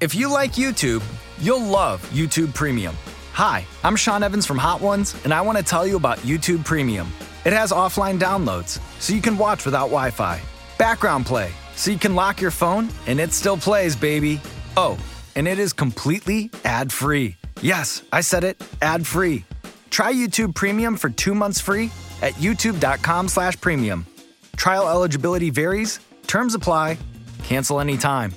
If you like YouTube, you'll love YouTube Premium. Hi, I'm Sean Evans from Hot Ones, and I want to tell you about YouTube Premium. It has offline downloads, so you can watch without Wi-Fi. Background play, so you can lock your phone, and it still plays, baby. Oh, and it is completely ad-free. Yes, I said it, ad-free. Try YouTube Premium for 2 months free at youtube.com/premium. Trial eligibility varies. Terms apply. Cancel anytime.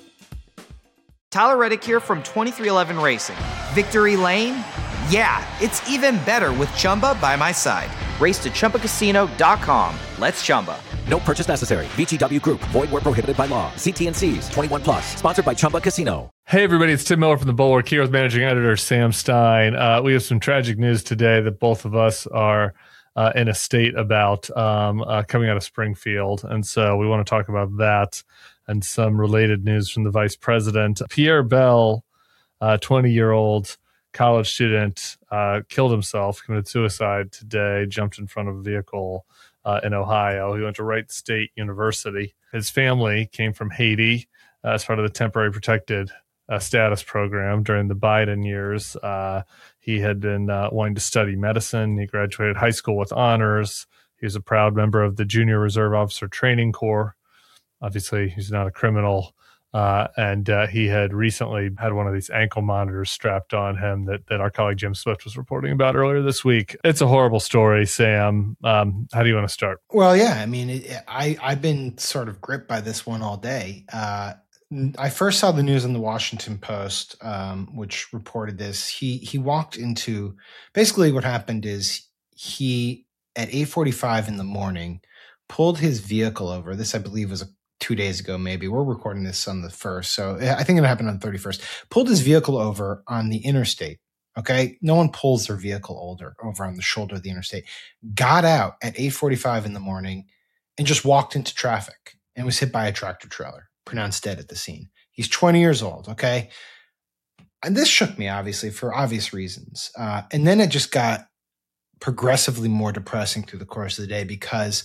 Tyler Reddick here from 23XI Racing. Victory Lane? Yeah, it's even better with Chumba by my side. Race to ChumbaCasino.com. Let's Chumba. No purchase necessary. VGW Group. Void where prohibited by law. See T&Cs. 21 plus. Sponsored by Chumba Casino. Hey, everybody. It's Tim Miller from The Bulwark here with managing editor Sam Stein. We have some tragic news today that both of us are in a state about coming out of Springfield. And so we want to talk about that and some related news from the vice president. Pierre Bell, 20-year-old college student, killed himself, committed suicide today, jumped in front of a vehicle in Ohio. He went to Wright State University. His family came from Haiti as part of the temporary protected status program during the Biden years. He had been wanting to study medicine. He graduated high school with honors. He was a proud member of the Junior Reserve Officer Training Corps. Obviously, he's not a criminal. And he had recently had one of these ankle monitors strapped on him that our colleague Jim Swift was reporting about earlier this week. It's a horrible story, Sam. How do you want to start? Well, yeah, I mean, I've been sort of gripped by this one all day. I first saw the news in the Washington Post, which reported this. He walked into, basically what happened is he, at 8:45 in the morning, pulled his vehicle over. This, I believe, was 2 days ago, maybe. We're recording this on the 1st, so I think it happened on the 31st. Pulled his vehicle over on the interstate, okay? No one pulls their vehicle over on the shoulder of the interstate. Got out at 8:45 in the morning and just walked into traffic and was hit by a tractor trailer, pronounced dead at the scene. He's 20 years old, okay? And this shook me, obviously, for obvious reasons. And then it just got progressively more depressing through the course of the day because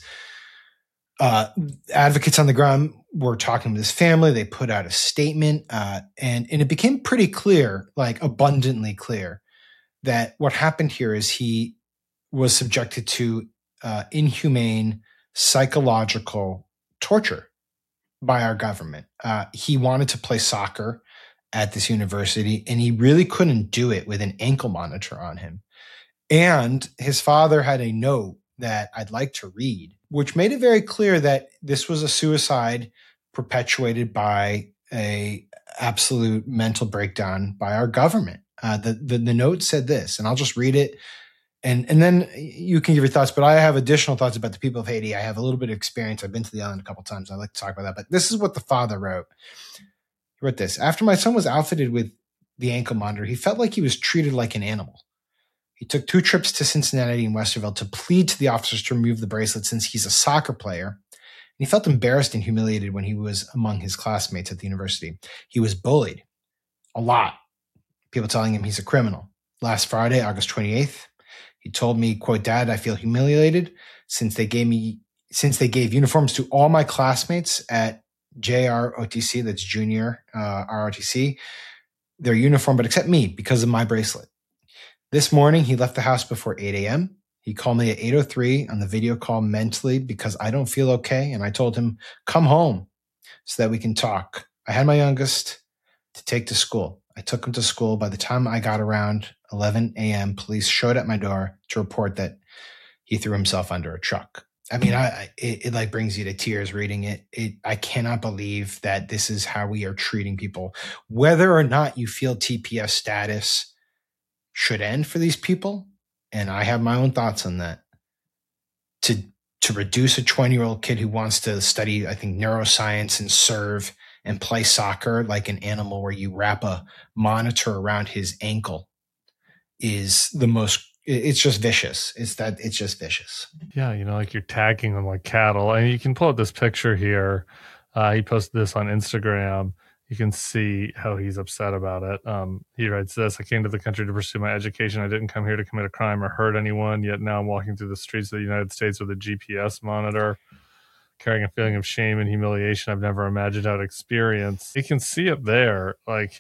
advocates on the ground were talking with his family. They put out a statement, and it became pretty clear, like abundantly clear, that what happened here is he was subjected to inhumane psychological torture by our government. He wanted to play soccer at this university, and he really couldn't do it with an ankle monitor on him. And his father had a note that I'd like to read, which made it very clear that this was a suicide perpetuated by a absolute mental breakdown by our government. The note said this, and I'll just read it, and then you can give your thoughts, but I have additional thoughts about the people of Haiti. I have a little bit of experience. I've been to the island a couple of times. I'd like to talk about that, but this is what the father wrote. He wrote this: "After my son was outfitted with the ankle monitor, he felt like he was treated like an animal. He took 2 trips to Cincinnati and Westerville to plead to the officers to remove the bracelet since he's a soccer player. And he felt embarrassed and humiliated when he was among his classmates at the university. He was bullied a lot. People telling him he's a criminal. Last Friday, August 28th, he told me, quote, 'Dad, I feel humiliated since they gave uniforms to all my classmates at JROTC, that's junior ROTC, their uniform, but except me because of my bracelet. This morning, he left the house before 8 a.m. He called me at 8:03 on the video call mentally because I don't feel okay. And I told him, come home so that we can talk. I had my youngest to take to school. I took him to school. By the time I got around 11 a.m., police showed at my door to report that he threw himself under a truck.'" I mean, it like brings you to tears reading it. I cannot believe that this is how we are treating people. Whether or not you feel TPS status should end for these people, and I have my own thoughts on that, to reduce a 20-year-old kid who wants to study, I think, neuroscience and serve and play soccer like an animal where you wrap a monitor around his ankle is it's just vicious. It's just vicious. Yeah, like you're tagging them like cattle. And you can pull up this picture here. He posted this on Instagram. You can see how he's upset about it. He writes this: "I came to the country to pursue my education. I didn't come here to commit a crime or hurt anyone, yet now I'm walking through the streets of the United States with a GPS monitor, carrying a feeling of shame and humiliation I've never imagined I'd experience." You can see it there. Like,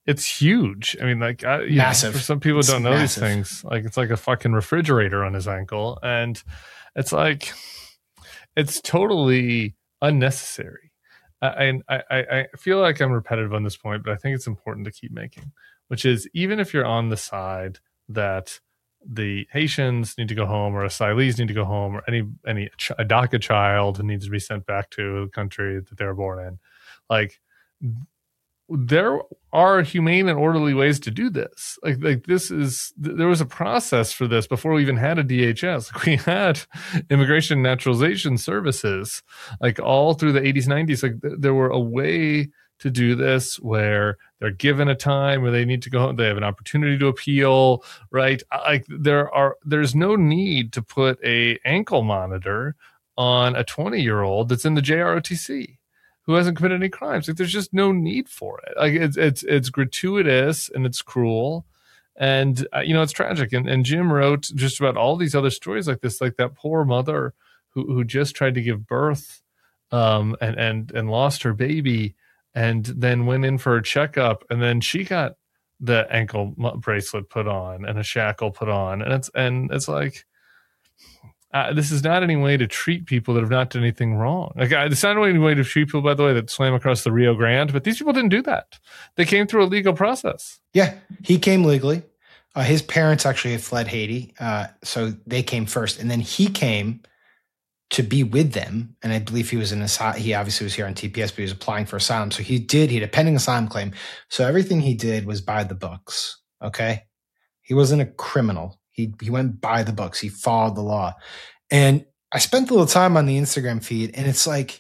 it's huge. I mean, like, massive. For some people who don't know massive. these things, like, it's like a fucking refrigerator on his ankle. And it's like, it's totally unnecessary. I feel like I'm repetitive on this point, but I think it's important to keep making, which is, even if you're on the side that the Haitians need to go home, or asylees need to go home, or a DACA child needs to be sent back to the country that they were born in, like, there are humane and orderly ways to do this. Like there was a process for this before we even had a DHS. Like, we had Immigration and Naturalization Services, like, all through the 80s, 90s. Like, there were a way to do this where they're given a time where they need to go home. They have an opportunity to appeal, right? Like, there's no need to put a ankle monitor on a 20-year-old that's in the JROTC who hasn't committed any crimes. Like, there's just no need for it. Like, it's gratuitous and it's cruel, and it's tragic. And Jim wrote just about all these other stories like this, like that poor mother who just tried to give birth, and lost her baby, and then went in for a checkup, and then she got the ankle bracelet put on and a shackle put on, and it's like, this is not any way to treat people that have not done anything wrong. Like, it's not any way to treat people, by the way, that swam across the Rio Grande, but these people didn't do that. They came through a legal process. Yeah, he came legally. His parents actually had fled Haiti, so they came first, and then he came to be with them. And I believe he obviously was here on TPS, but he was applying for asylum. So he had a pending asylum claim. So everything he did was by the books. Okay, he wasn't a criminal. He went by the books. He followed the law. And I spent a little time on the Instagram feed, and it's like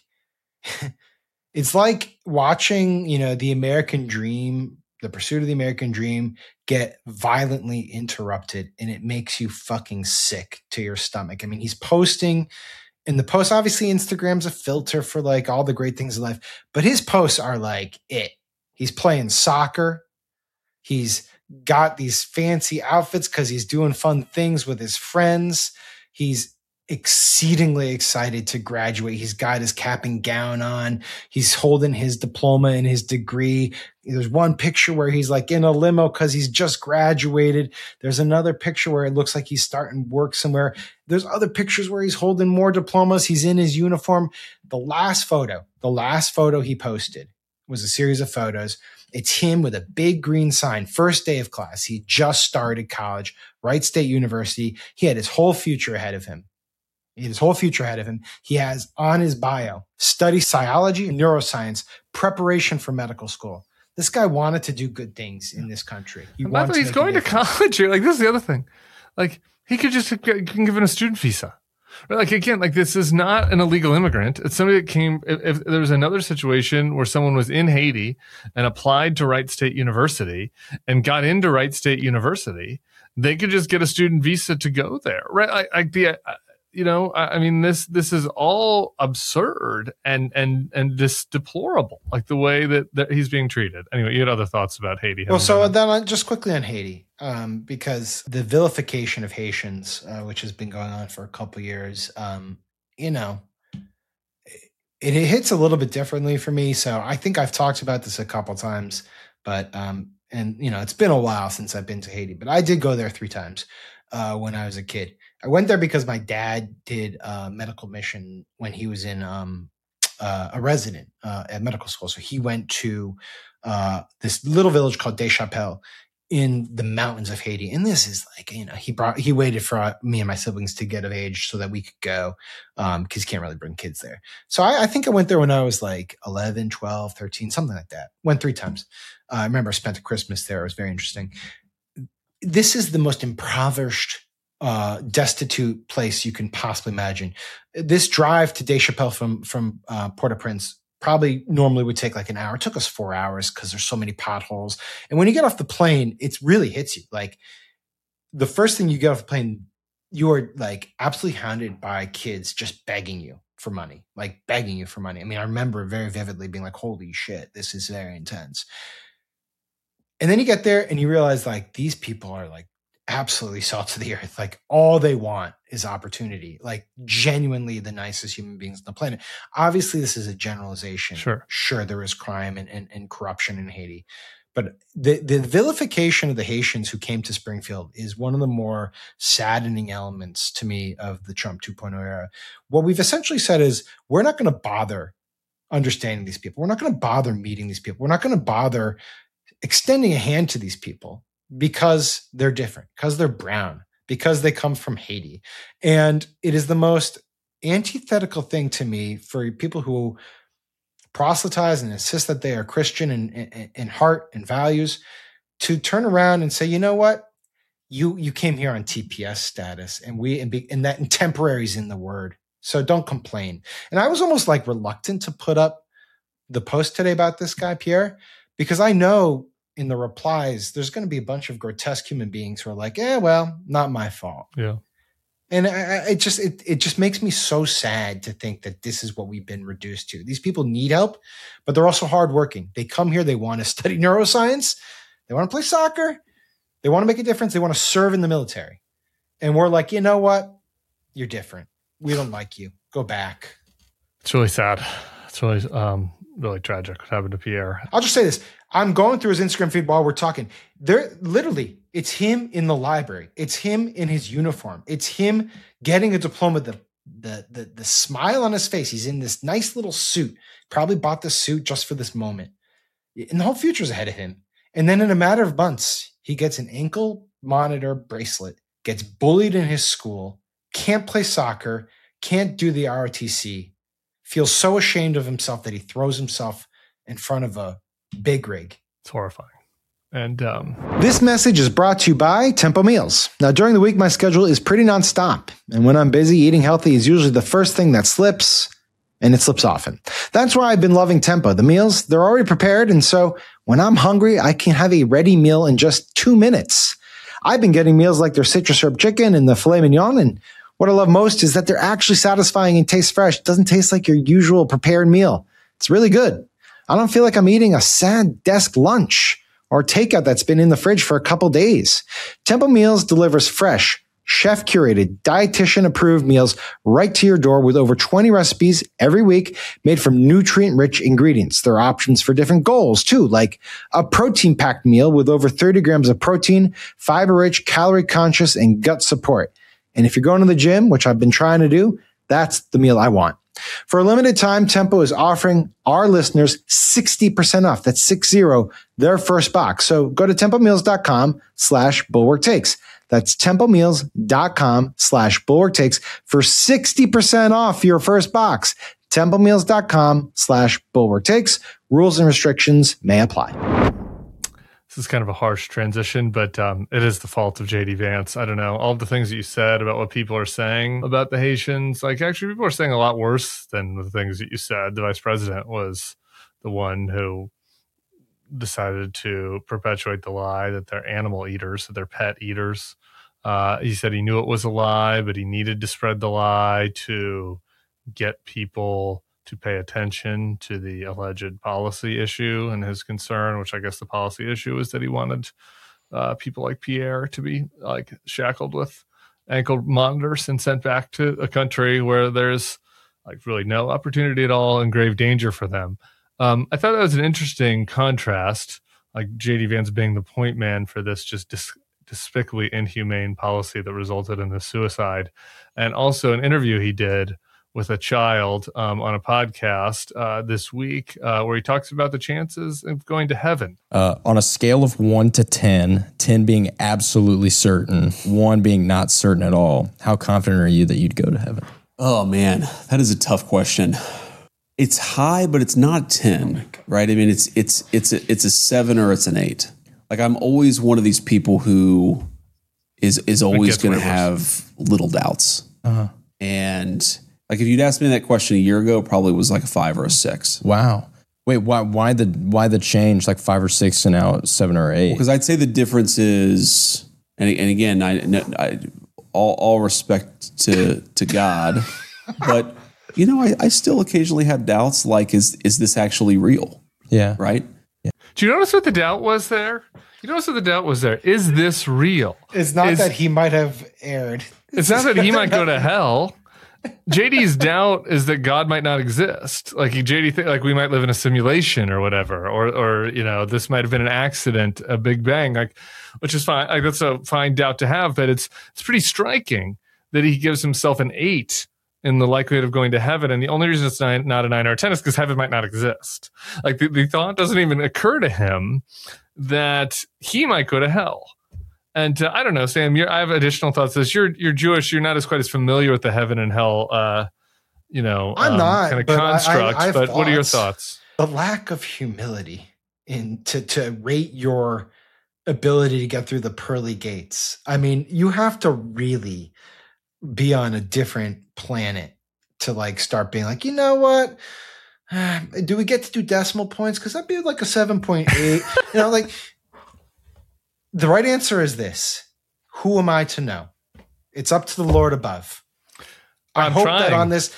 watching, the American dream, the pursuit of the American dream, get violently interrupted, and it makes you fucking sick to your stomach. I mean, he's posting in the post, obviously Instagram's a filter for like all the great things in life, but his posts are like it. He's playing soccer. He's got these fancy outfits because he's doing fun things with his friends. He's exceedingly excited to graduate. He's got his cap and gown on. He's holding his diploma and his degree. There's one picture where he's like in a limo because he's just graduated. There's another picture where it looks like he's starting work somewhere. There's other pictures where he's holding more diplomas. He's in his uniform. The last photo he posted was a series of photos. It's him with a big green sign, first day of class. He just started college, Wright State University. He had his whole future ahead of him. He has on his bio, study psychology and neuroscience, preparation for medical school. This guy wanted to do good things in this country. He's going to college here. Like, this is the other thing. Like, he could just get given a student visa. Like, again, like, this is not an illegal immigrant. It's somebody that came. If there was another situation where someone was in Haiti and applied to Wright State University and got into Wright State University, they could just get a student visa to go there, right? I mean, this is all absurd and just deplorable, like the way that he's being treated. Anyway, you had other thoughts about Haiti. Well, so then just quickly on Haiti, because the vilification of Haitians, which has been going on for a couple of years, it hits a little bit differently for me. So I think I've talked about this a couple of times, but it's been a while since I've been to Haiti, but I did go there 3 times when I was a kid. I went there because my dad did a medical mission when he was in a resident at medical school. So he went to this little village called Deschapelles in the mountains of Haiti. And this is like, he waited for me and my siblings to get of age so that we could go because you can't really bring kids there. So I think I went there when I was like 11, 12, 13, something like that. Went 3 times. I remember I spent a Christmas there. It was very interesting. This is the most impoverished, destitute place you can possibly imagine. This drive to Deschapelles from Port-au-Prince probably normally would take like an hour. It took us 4 hours because there's so many potholes. And when you get off the plane, it really hits you. Like, the first thing you get off the plane, you are like absolutely hounded by kids just begging you for money. I mean, I remember very vividly being like, holy shit, this is very intense. And then you get there and you realize like these people are like absolutely salt of the earth. Like, all they want is opportunity, like genuinely the nicest human beings on the planet. Obviously, this is a generalization. Sure, there is crime and corruption in Haiti. But the vilification of the Haitians who came to Springfield is one of the more saddening elements to me of the Trump 2.0 era. What we've essentially said is we're not going to bother understanding these people. We're not going to bother meeting these people. We're not going to bother extending a hand to these people because they're different, because they're brown, because they come from Haiti. And it is the most antithetical thing to me for people who proselytize and insist that they are Christian in heart and values to turn around and say, you know what? You came here on TPS status and that temporary is in the word. So don't complain. And I was almost like reluctant to put up the post today about this guy, Pierre, because I know in the replies, there's going to be a bunch of grotesque human beings who are like, well, not my fault. Yeah. And it just makes me so sad to think that this is what we've been reduced to. These people need help, but they're also hardworking. They come here. They want to study neuroscience. They want to play soccer. They want to make a difference. They want to serve in the military. And we're like, you know what? You're different. We don't like you. Go back. It's really sad. It's really, really tragic what happened to Pierre. I'll just say this. I'm going through his Instagram feed while we're talking. It's him in the library. It's him in his uniform. It's him getting a diploma. The smile on his face. He's in this nice little suit. Probably bought the suit just for this moment. And the whole future's ahead of him. And then in a matter of months, he gets an ankle monitor bracelet, gets bullied in his school, can't play soccer, can't do the ROTC, feels so ashamed of himself that he throws himself in front of a big rig. It's horrifying. And this message is brought to you by Tempo Meals. Now, during the week, my schedule is pretty nonstop. And when I'm busy, eating healthy is usually the first thing that slips, and it slips often. That's why I've been loving Tempo. The meals, they're already prepared. And so when I'm hungry, I can have a ready meal in just 2 minutes. I've been getting meals like their citrus herb chicken and the filet mignon. And what I love most is that they're actually satisfying and taste fresh. It doesn't taste like your usual prepared meal. It's really good. I don't feel like I'm eating a sad desk lunch or takeout that's been in the fridge for a couple days. Tempo Meals delivers fresh, chef-curated, dietitian-approved meals right to your door with over 20 recipes every week made from nutrient-rich ingredients. There are options for different goals, too, like a protein-packed meal with over 30 grams of protein, fiber-rich, calorie-conscious, and gut support. And if you're going to the gym, which I've been trying to do, that's the meal I want. For a limited time, Tempo is offering our listeners 60% off. That's 60, their first box. So go to tempomeals.com/bulwarktakes. That's tempomeals.com/bulwarktakes for 60% off your first box. tempomeals.com/bulwarktakes. Rules and restrictions may apply. This is kind of a harsh transition, but it is the fault of JD Vance. I don't know. All the things that you said about what people are saying about the Haitians, like actually people are saying a lot worse than the things that you said. The vice president was the one who decided to perpetuate the lie that they're animal eaters, that they're pet eaters. He said he knew it was a lie, but he needed to spread the lie to get people to pay attention to the alleged policy issue and his concern, which I guess the policy issue is that he wanted people like Pierre to be like shackled with ankle monitors and sent back to a country where there's like really no opportunity at all and grave danger for them. I thought that was an interesting contrast, like JD Vance being the point man for this just despicably inhumane policy that resulted in the suicide. And also an interview he did with a child on a podcast this week where he talks about the chances of going to heaven. On a scale of 1 to 10, 10 being absolutely certain, 1 being not certain at all, how confident are you that you'd go to heaven? Oh, man, that is a tough question. It's high, but it's not 10, right? I mean, it's a 7 or it's an 8. Like I'm always one of these people who is always going to have little doubts. Uh-huh. And like if you'd asked me that question a year ago, it probably was like a 5 or a 6. Wow. Wait, why the change? Like 5 or 6 and now 7 or 8? Because I'd say the difference is, and again, I all respect to God, but you know, I still occasionally have doubts. Like, is this actually real? Yeah. Right. Yeah. Do you notice what the doubt was there? You notice what the doubt was there? Is this real? It's not that he might have erred. It's not that he might go to hell. JD's doubt is that God might not exist. Like JD think like we might live in a simulation or whatever, or this might have been an accident, a Big Bang, like, which is fine. Like that's a fine doubt to have, but it's pretty striking that he gives himself an 8 in the likelihood of going to heaven, and the only reason it's not a 9 or a 10 is because heaven might not exist. Like the thought doesn't even occur to him that he might go to hell. And I don't know, Sam. I have additional thoughts. This you're Jewish. You're not quite as familiar with the heaven and hell, I'm not kind of construct. But what are your thoughts? The lack of humility to rate your ability to get through the pearly gates. I mean, you have to really be on a different planet to like start being like, you know what? Do we get to do decimal points? Because that'd be like a 7.8. Like. The right answer is this. Who am I to know? It's up to the Lord above. I hope that on this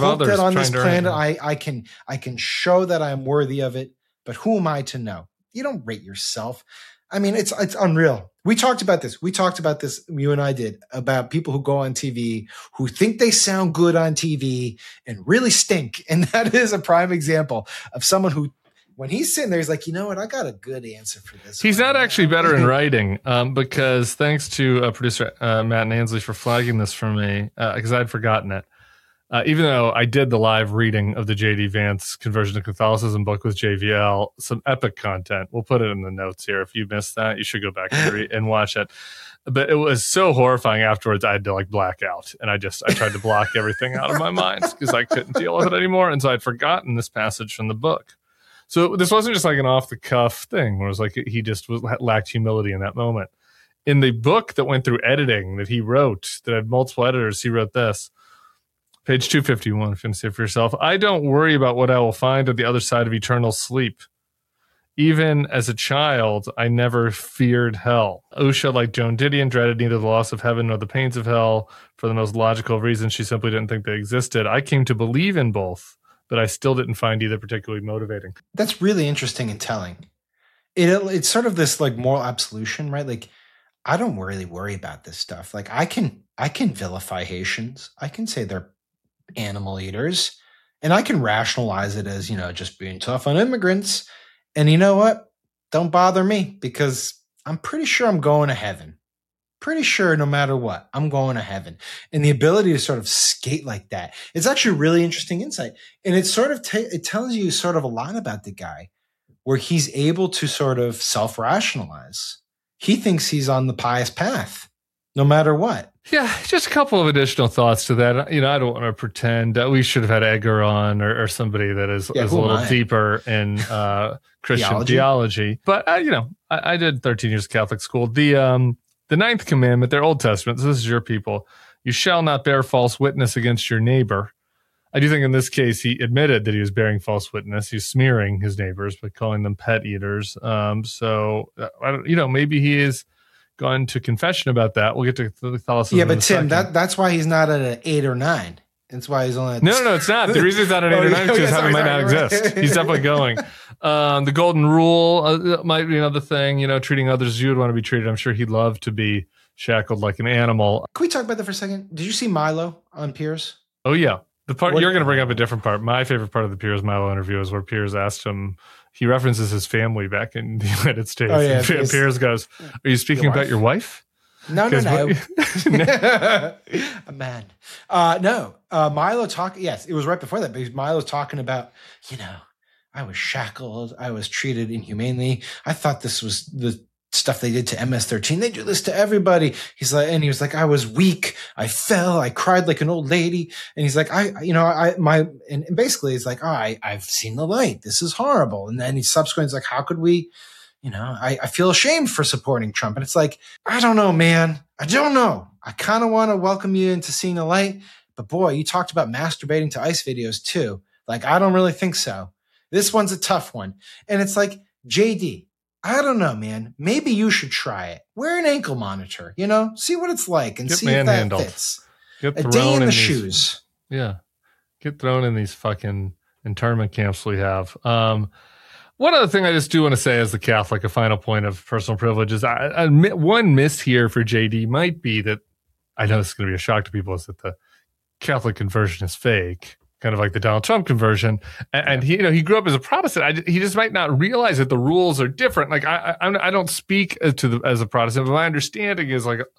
planet I can show that I'm worthy of it, but who am I to know? You don't rate yourself. I mean, it's unreal. We talked about this. You and I did, about people who go on TV who think they sound good on TV and really stink. And that is a prime example of someone who, when he's sitting there, he's like, you know what? I got a good answer for this. He's not actually better in writing because thanks to producer Matt Nansley for flagging this for me because I'd forgotten it. Even though I did the live reading of the J.D. Vance Conversion to Catholicism book with JVL, some epic content. We'll put it in the notes here. If you missed that, you should go back and watch it. But it was so horrifying afterwards, I had to like black out. And I tried to block everything out of my mind because I couldn't deal with it anymore. And so I'd forgotten this passage from the book. So this wasn't just like an off-the-cuff thing where it was like he just lacked humility in that moment. In the book that went through editing that he wrote, that had multiple editors, he wrote this. Page 251, if you can see it for yourself. I don't worry about what I will find at the other side of eternal sleep. Even as a child, I never feared hell. Usha, like Joan Didion, dreaded neither the loss of heaven nor the pains of hell for the most logical reason. She simply didn't think they existed. I came to believe in both, but I still didn't find either particularly motivating. That's really interesting and telling. It's sort of this like moral absolution, right? Like, I don't really worry about this stuff. Like, I can vilify Haitians. I can say they're animal eaters, and I can rationalize it as, just being tough on immigrants. And you know what? Don't bother me, because I'm pretty sure I'm going to heaven. Pretty sure no matter what, I'm going to heaven. And the ability to sort of skate like that, it's actually a really interesting insight. And it sort of it tells you sort of a lot about the guy, where he's able to sort of self-rationalize. He thinks he's on the pious path, no matter what. Yeah, just a couple of additional thoughts to that. I don't want to pretend that we should have had Edgar on or somebody that is a little deeper in Christian theology. But, I did 13 years of Catholic school. The ninth commandment, their Old Testament, so this is your people. You shall not bear false witness against your neighbor. I do think in this case, he admitted that he was bearing false witness. He's smearing his neighbors by calling them pet eaters. Maybe he is gone to confession about that. We'll get to Catholicism. Yeah, but Tim, that's why he's not at an 8 or 9. That's why he's only at No, it's not. The reason he's not at 8 or 9 is because heaven might not exist. He's definitely going. The golden rule might be another thing, treating others as you would want to be treated. I'm sure he'd love to be shackled like an animal. Can we talk about that for a second? Did you see Milo on Piers? Oh, yeah. The part you're going to bring up a different part. My favorite part of the Piers Milo interview is where Piers asked him, he references his family back in the United States. Oh, yeah, and Piers goes, are you speaking about your wife? No. A man. No. Milo talking. Yes, it was right before that. Because Milo's talking about, I was shackled. I was treated inhumanely. I thought this was the stuff they did to MS-13. They do this to everybody. He was like, I was weak. I fell. I cried like an old lady. And he's like, and basically it's like, I've seen the light. This is horrible. And then he's subsequently like, how could we? I feel ashamed for supporting Trump. And it's like, I don't know, man. I don't know. I kind of want to welcome you into seeing the light. But boy, you talked about masturbating to ICE videos too. Like, I don't really think so. This one's a tough one. And it's like, JD, I don't know, man. Maybe you should try it. Wear an ankle monitor, see what it's like and see if that fits. A day in the shoes. Yeah. Get thrown in these fucking internment camps we have. One other thing I just do want to say as the Catholic, a final point of personal privilege is one miss here for JD might be that, I know this is going to be a shock to people, is that Catholic conversion is fake, kind of like the Donald Trump conversion. And he, he grew up as a Protestant. He just might not realize that the rules are different. Like I don't speak as a Protestant, but my understanding is like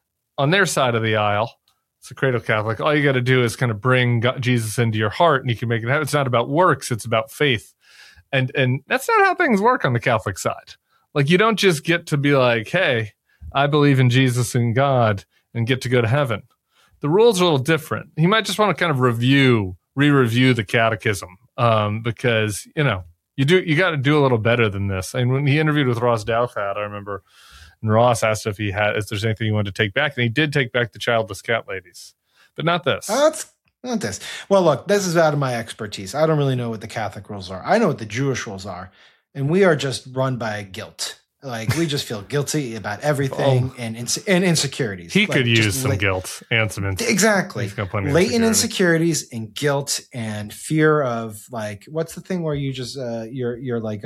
on their side of the aisle, it's a cradle Catholic. All you got to do is kind of bring Jesus into your heart, and you can make it happen. It's not about works; it's about faith. And that's not how things work on the Catholic side. Like, you don't just get to be like, hey, I believe in Jesus and God and get to go to heaven. The rules are a little different. You might just want to kind of re-review the catechism, because, you got to do a little better than this. And when he interviewed with Ross Douthat, I remember, and Ross asked if there's anything he wanted to take back. And he did take back the childless cat ladies, but not this. Not this. Well, look, this is out of my expertise. I don't really know what the Catholic rules are. I know what the Jewish rules are, and we are just run by guilt. Like, we just feel guilty about everything and insecurities. He could use some guilt and some insecurities. Exactly. Latent insecurities and guilt and fear of, like, what's the thing where you just you're like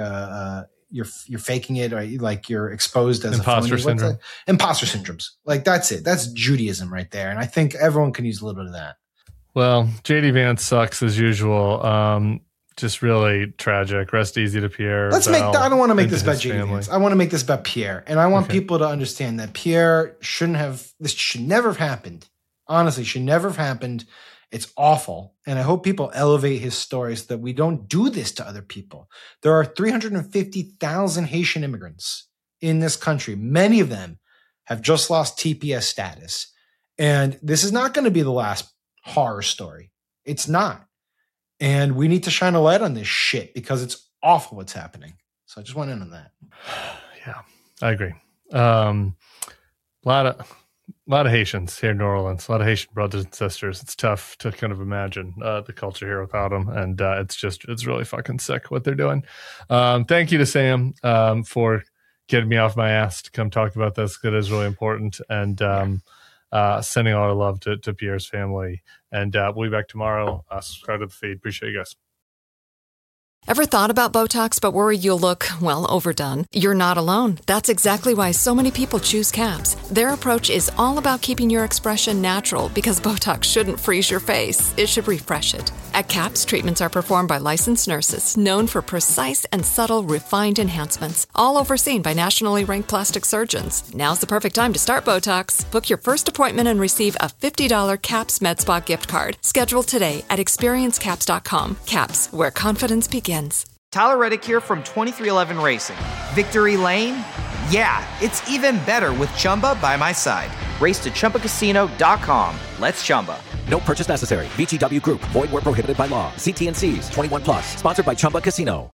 you're faking it, or like you're exposed as imposter syndrome. Imposter syndromes. Like, that's it. That's Judaism right there. And I think everyone can use a little bit of that. Well, JD Vance sucks as usual. Just really tragic. Rest easy to Pierre. I don't want to make this about JD Vance. I want to make this about Pierre. And I want people to understand that Pierre this should never have happened. Honestly, should never have happened. It's awful. And I hope people elevate his story so that we don't do this to other people. There are 350,000 Haitian immigrants in this country. Many of them have just lost TPS status. And this is not going to be the last horror story. It's not. And we need to shine a light on this shit because it's awful what's happening. So I just went in on that. Yeah, I agree. A lot of Haitians here in New Orleans, a lot of Haitian brothers and sisters. It's tough to kind of imagine the culture here without them. And it's really fucking sick what they're doing. Thank you to Sam for getting me off my ass to come talk about this. It is really important. And sending all our love to Pierre's family. And we'll be back tomorrow. Subscribe to the feed. Appreciate you guys. Ever thought about Botox but worried you'll look, well, overdone? You're not alone. That's exactly why so many people choose Capps. Their approach is all about keeping your expression natural, because Botox shouldn't freeze your face. It should refresh it. At Capps, treatments are performed by licensed nurses known for precise and subtle refined enhancements, all overseen by nationally ranked plastic surgeons. Now's the perfect time to start Botox. Book your first appointment and receive a $50 Capps MedSpa gift card. Schedule today at experiencecaps.com. Capps, where confidence begins. Tyler Reddick here from 2311 Racing. Victory Lane? Yeah, it's even better with Chumba by my side. Race to ChumbaCasino.com. Let's Chumba. No purchase necessary. VGW Group. Void where prohibited by law. See T&Cs. 21+. Sponsored by Chumba Casino.